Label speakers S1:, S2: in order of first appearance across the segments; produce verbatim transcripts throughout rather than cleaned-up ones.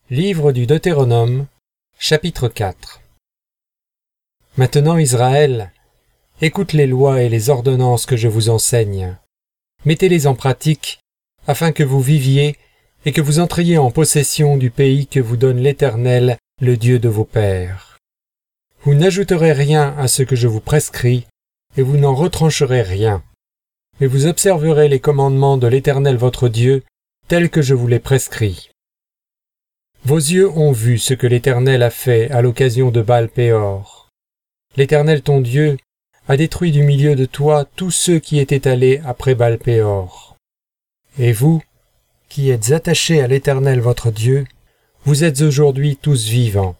S1: Livre du Deutéronome, chapitre quatre. Maintenant, Israël, écoute les lois et les ordonnances que je vous enseigne. Mettez-les en pratique, afin que vous viviez et que vous entriez en possession du pays que vous donne l'Éternel, le Dieu de vos pères. Vous n'ajouterez rien à ce que je vous prescris, et vous n'en retrancherez rien. Mais vous observerez les commandements de l'Éternel votre Dieu, tels que je vous les prescris. Vos yeux ont vu ce que l'Éternel a fait à l'occasion de Baal-Péor. L'Éternel ton Dieu a détruit du milieu de toi tous ceux qui étaient allés après Baal-Péor. Et vous, qui êtes attachés à l'Éternel votre Dieu, vous êtes aujourd'hui tous vivants.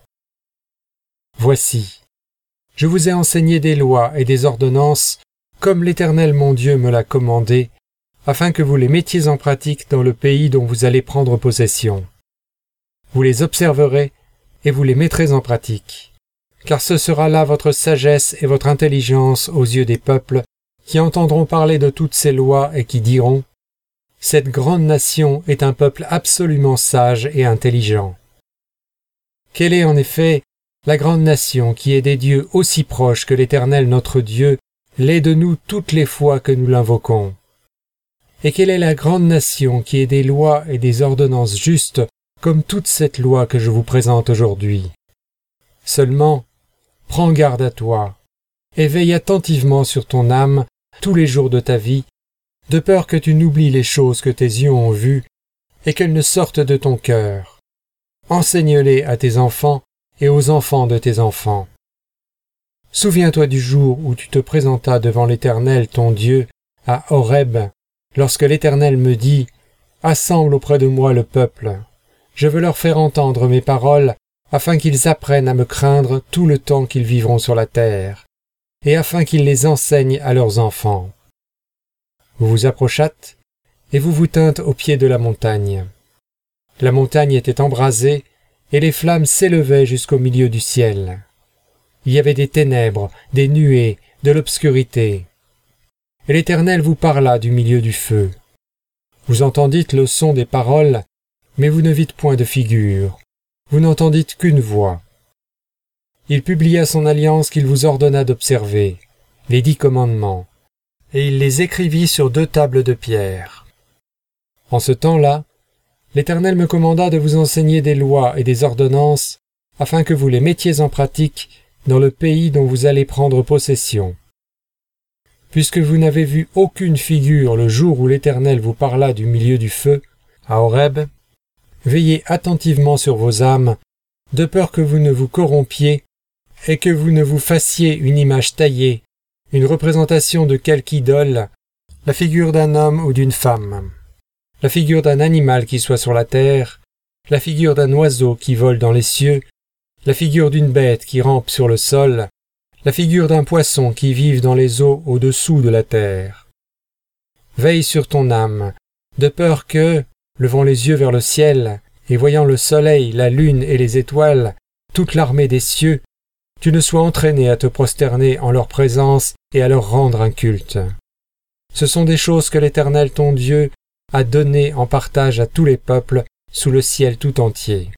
S1: Voici, je vous ai enseigné des lois et des ordonnances, comme l'Éternel mon Dieu me l'a commandé, afin que vous les mettiez en pratique dans le pays dont vous allez prendre possession. Vous les observerez et vous les mettrez en pratique, car ce sera là votre sagesse et votre intelligence aux yeux des peuples qui entendront parler de toutes ces lois et qui diront « Cette grande nation est un peuple absolument sage et intelligent. » Quelle est en effet la grande nation qui est des dieux aussi proches que l'Éternel notre Dieu l'est de nous toutes les fois que nous l'invoquons? Et quelle est la grande nation qui est des lois et des ordonnances justes comme toute cette loi que je vous présente aujourd'hui? Seulement, prends garde à toi, et veille attentivement sur ton âme tous les jours de ta vie, de peur que tu n'oublies les choses que tes yeux ont vues, et qu'elles ne sortent de ton cœur. Enseigne-les à tes enfants et aux enfants de tes enfants. Souviens-toi du jour où tu te présentas devant l'Éternel ton Dieu à Horeb, lorsque l'Éternel me dit « Assemble auprès de moi le peuple. Je veux leur faire entendre mes paroles, afin qu'ils apprennent à me craindre tout le temps qu'ils vivront sur la terre, et afin qu'ils les enseignent à leurs enfants. » Vous vous approchâtes, et vous vous tîntes au pied de la montagne. La montagne était embrasée, et les flammes s'élevaient jusqu'au milieu du ciel. Il y avait des ténèbres, des nuées, de l'obscurité. Et l'Éternel vous parla du milieu du feu. Vous entendîtes le son des paroles, mais vous ne vîtes point de figure, vous n'entendîtes qu'une voix. Il publia son alliance qu'il vous ordonna d'observer, les dix commandements, et il les écrivit sur deux tables de pierre. En ce temps-là, l'Éternel me commanda de vous enseigner des lois et des ordonnances, afin que vous les mettiez en pratique dans le pays dont vous allez prendre possession. Puisque vous n'avez vu aucune figure le jour où l'Éternel vous parla du milieu du feu, à Horeb, veillez attentivement sur vos âmes, de peur que vous ne vous corrompiez et que vous ne vous fassiez une image taillée, une représentation de quelque idole, la figure d'un homme ou d'une femme, la figure d'un animal qui soit sur la terre, la figure d'un oiseau qui vole dans les cieux, la figure d'une bête qui rampe sur le sol, la figure d'un poisson qui vive dans les eaux au-dessous de la terre. Veille sur ton âme, de peur que, levant les yeux vers le ciel, et voyant le soleil, la lune et les étoiles, toute l'armée des cieux, tu ne sois entraîné à te prosterner en leur présence et à leur rendre un culte. Ce sont des choses que l'Éternel ton Dieu a données en partage à tous les peuples sous le ciel tout entier.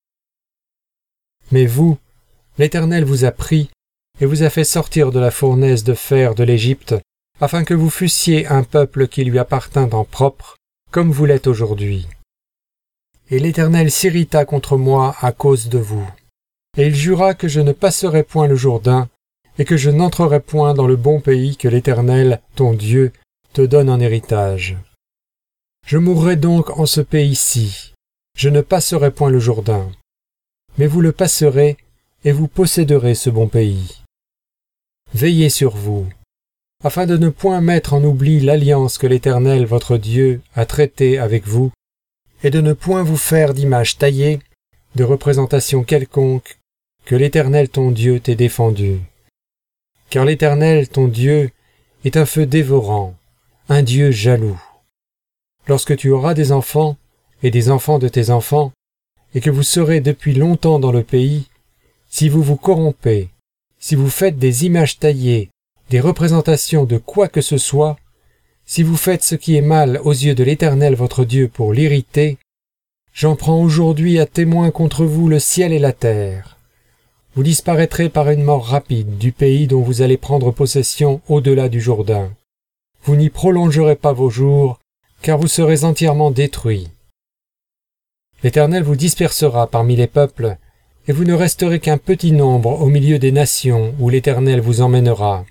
S1: Mais vous, l'Éternel vous a pris et vous a fait sortir de la fournaise de fer de l'Égypte, afin que vous fussiez un peuple qui lui appartint en propre, comme vous l'êtes aujourd'hui. Et l'Éternel s'irrita contre moi à cause de vous. Et il jura que je ne passerai point le Jourdain, et que je n'entrerai point dans le bon pays que l'Éternel, ton Dieu, te donne en héritage. Je mourrai donc en ce pays-ci, je ne passerai point le Jourdain. Mais vous le passerez, et vous posséderez ce bon pays. Veillez sur vous, afin de ne point mettre en oubli l'alliance que l'Éternel votre Dieu a traitée avec vous, et de ne point vous faire d'image taillée, de représentation quelconque, que l'Éternel ton Dieu t'ait défendu. Car l'Éternel ton Dieu est un feu dévorant, un Dieu jaloux. Lorsque tu auras des enfants, et des enfants de tes enfants, et que vous serez depuis longtemps dans le pays, si vous vous corrompez, si vous faites des images taillées, des représentations de quoi que ce soit, si vous faites ce qui est mal aux yeux de l'Éternel votre Dieu pour l'irriter, J'en prends aujourd'hui à témoin contre vous le ciel et la terre. Vous disparaîtrez par une mort rapide du pays dont vous allez prendre possession au-delà du Jourdain. Vous n'y prolongerez pas vos jours, car vous serez entièrement détruits. L'Éternel vous dispersera parmi les peuples, et vous ne resterez qu'un petit nombre au milieu des nations où l'Éternel vous emmènera.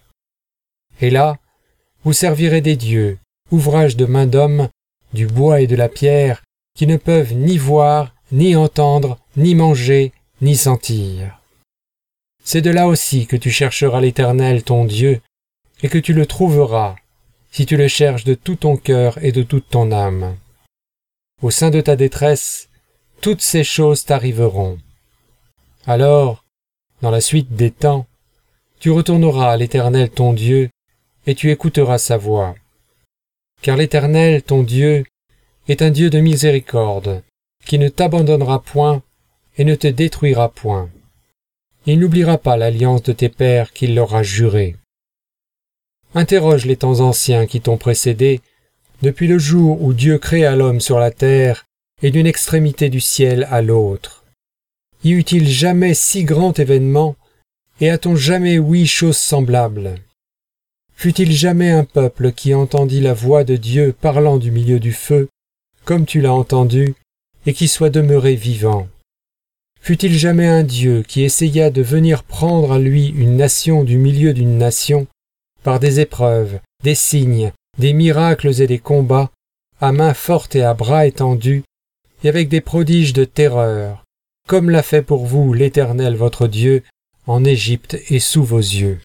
S1: Et là, vous servirez des dieux, ouvrages de main d'homme, du bois et de la pierre, qui ne peuvent ni voir, ni entendre, ni manger, ni sentir. C'est de là aussi que tu chercheras l'Éternel ton Dieu, et que tu le trouveras, si tu le cherches de tout ton cœur et de toute ton âme. Au sein de ta détresse, toutes ces choses t'arriveront. Alors, dans la suite des temps, tu retourneras à l'Éternel ton Dieu, et tu écouteras sa voix. Car l'Éternel ton Dieu est un Dieu de miséricorde, qui ne t'abandonnera point et ne te détruira point. Il n'oubliera pas l'alliance de tes pères qu'il leur a jurée. Interroge les temps anciens qui t'ont précédé, depuis le jour où Dieu créa l'homme sur la terre et d'une extrémité du ciel à l'autre. Y eut-il jamais si grand événement, et a-t-on jamais ouï chose semblable? Fut-il jamais un peuple qui entendit la voix de Dieu parlant du milieu du feu, comme tu l'as entendu, et qui soit demeuré vivant? Fut-il jamais un Dieu qui essaya de venir prendre à lui une nation du milieu d'une nation, par des épreuves, des signes, des miracles et des combats, à main forte et à bras étendus, et avec des prodiges de terreur, comme l'a fait pour vous l'Éternel votre Dieu, en Égypte et sous vos yeux.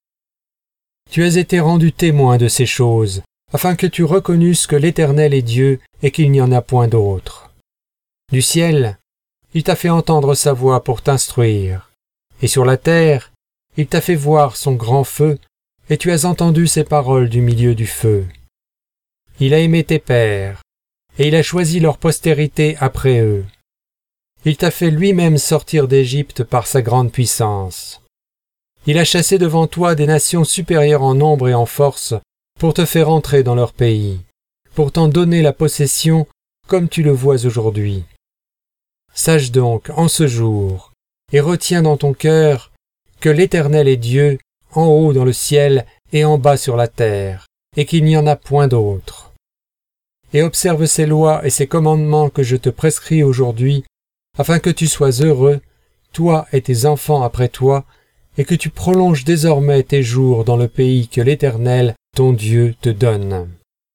S1: Tu as été rendu témoin de ces choses, afin que tu reconnusses que l'Éternel est Dieu et qu'il n'y en a point d'autre. Du ciel, il t'a fait entendre sa voix pour t'instruire, et sur la terre, il t'a fait voir son grand feu, et tu as entendu ses paroles du milieu du feu. Il a aimé tes pères, et il a choisi leur postérité après eux. Il t'a fait lui-même sortir d'Égypte par sa grande puissance. Il a chassé devant toi des nations supérieures en nombre et en force pour te faire entrer dans leur pays, pour t'en donner la possession comme tu le vois aujourd'hui. Sache donc en ce jour, et retiens dans ton cœur, que l'Éternel est Dieu, en haut dans le ciel et en bas sur la terre, et qu'il n'y en a point d'autre. Et observe ces lois et ces commandements que je te prescris aujourd'hui, afin que tu sois heureux, toi et tes enfants après toi, et que tu prolonges désormais tes jours dans le pays que l'Éternel, ton Dieu, te donne.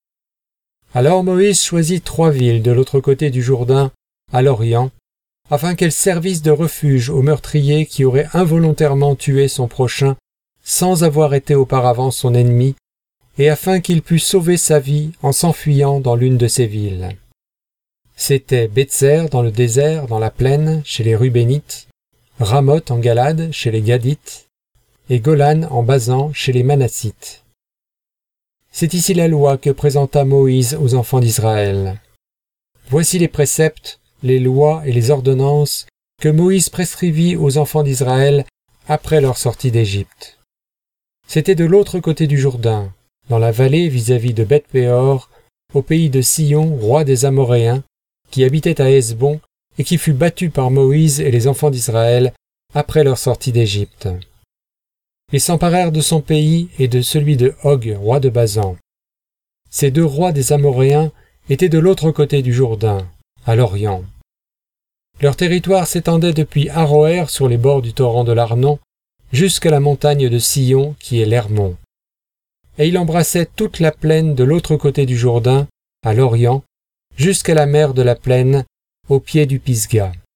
S1: Alors Moïse choisit trois villes de l'autre côté du Jourdain, à l'Orient, afin qu'elles servissent de refuge aux meurtriers qui auraient involontairement tué son prochain, sans avoir été auparavant son ennemi, et afin qu'il pût sauver sa vie en s'enfuyant dans l'une de ces villes. C'étaient Bétser dans le désert, dans la plaine, chez les Rubénites, Ramoth en Galade, chez les Gadites, et Golan en Basan, chez les Manassites. C'est ici la loi que présenta Moïse aux enfants d'Israël. Voici les préceptes, les lois et les ordonnances que Moïse prescrivit aux enfants d'Israël après leur sortie d'Égypte. C'était de l'autre côté du Jourdain, dans la vallée vis-à-vis de Beth-péor, au pays de Sihon, roi des Amoréens, qui habitait à Hesbon et qui fut battu par Moïse et les enfants d'Israël après leur sortie d'Égypte. Ils s'emparèrent de son pays et de celui de Og, roi de Basan. Ces deux rois des Amoréens étaient de l'autre côté du Jourdain, à l'Orient. Leur territoire s'étendait depuis Aroër sur les bords du torrent de l'Arnon jusqu'à la montagne de Sihon qui est l'Hermon. Et il embrassait toute la plaine de l'autre côté du Jourdain, à l'Orient, jusqu'à la mer de la plaine, au pied du Pisga.